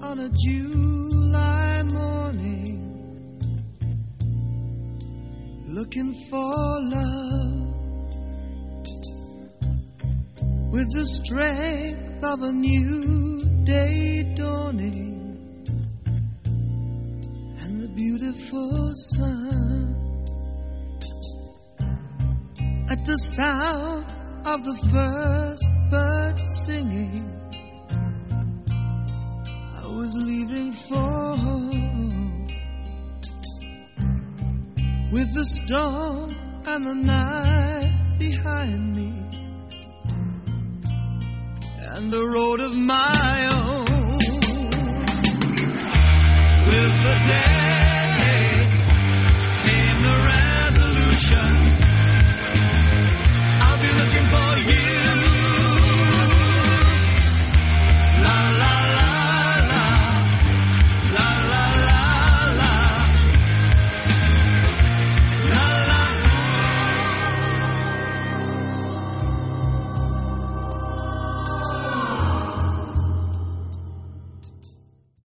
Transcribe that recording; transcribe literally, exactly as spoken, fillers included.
on a July morning, looking for love with the strength of a new day dawning and the beautiful sun. At the sound of the first bird singing, I was leaving for home, with the storm and the night behind me and a road of my own.